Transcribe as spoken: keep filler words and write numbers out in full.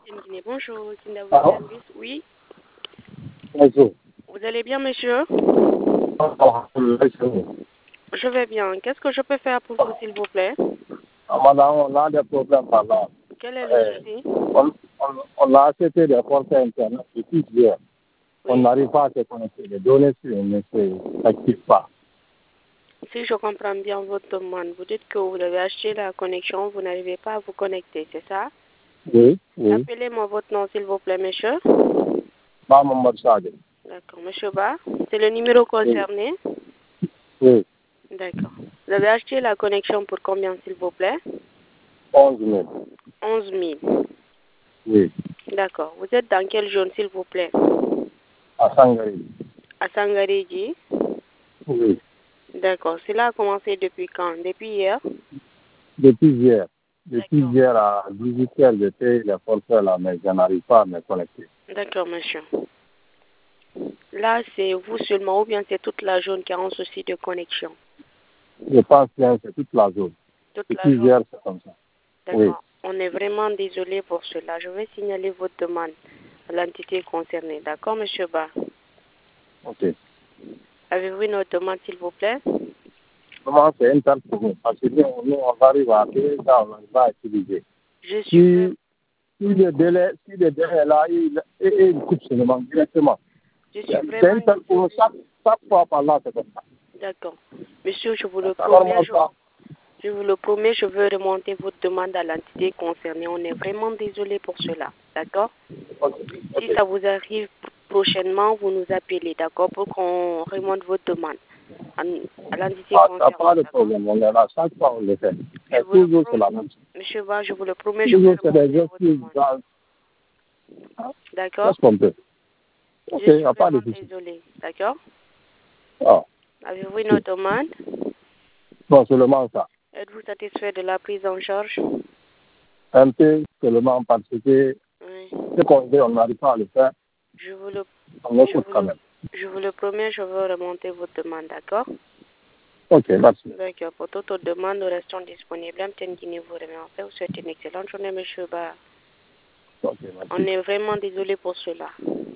Guinée. Bonjour, Kinda Allô? service. Oui. Bonjour. Vous allez bien, monsieur? Je vais bien. Qu'est-ce que je peux faire pour vous, s'il vous plaît? Madame, on a des problèmes par là. Quel est le Euh, souci? on, on, on a acheté des comptes Internet depuis hier. On Oui. n'arrive pas à se connecter. Les données sur ne s'activent pas. Si je comprends bien votre demande, vous dites que vous avez acheté la connexion, vous n'arrivez pas à vous connecter, c'est ça? Oui, oui. Appelez-moi votre nom, s'il vous plaît, monsieur. Maman Sadio. D'accord. Monsieur Ba, c'est le numéro concerné? Oui, D'accord. Vous avez acheté la connexion pour combien, s'il vous plaît? onze mille. Onze mille. Oui, D'accord. Vous êtes dans quelle zone, s'il vous plaît? à Sangari. À Sangaréji? Oui, D'accord. Cela a commencé depuis quand? Depuis hier? depuis hier. Depuis D'accord. hier à dix-huit heures, j'étais les forfaits là, mais je n'arrive pas à me connecter. D'accord, monsieur. Là, c'est vous seulement ou bien c'est toute la zone qui a un souci de connexion? Je pense bien que c'est toute la zone. Toute la Depuis zone? hier, c'est comme ça. Oui. D'accord. On est vraiment désolé pour cela. Je vais signaler votre demande à l'entité concernée. D'accord, monsieur Ba? Ok. Avez-vous une autre demande, s'il vous plaît? Comment c'est une telle pour nous? Parce que nous, nous, on arrive à payer ça, on va utiliser. Je suis Si, si le délai, si le délai est là, il, il, il coupe seulement directement. Je suis C'est vraiment une telle pour nous. Chaque, chaque fois par là, c'est comme ça. d'accord. Monsieur, je vous le Ça promets, normal je, pas. je vous le promets, je veux remonter votre demande à l'entité concernée. On est vraiment désolé pour cela. D'accord? Ok, Si ok. ça vous arrive prochainement, vous nous appelez, d'accord, pour qu'on remonte votre demande à, à l'entité Ah, ça n'a pas concernée. de D'accord? problème. On est là. Chaque fois, on le fait. Je Mais vous le toujours, c'est promets, la même chose. monsieur Ba, je vous le promets, je vais Toujours, c'est des remonter votre excuses. demande. dans- D'accord? Qu'est-ce qu'on peut? Ok, Je il n'y suis a pas de vraiment souci. désolée. D'accord? Ah, Avez-vous une autre demande? non, seulement ça. Êtes-vous satisfait de la prise en charge? Un peu seulement parce que Oui. ce qu'on dit, on n'arrive pas à le faire. Je vous le, On je écoute vous quand le, même. je vous le promets, je veux remonter votre demande. D'accord? Ok, merci. D'accord. Pour toute autre demande, nous restons disponibles. M T N Guinée vous remercie. Vous souhaite une excellente journée, monsieur Ba. Ok, merci. On est vraiment désolé pour cela.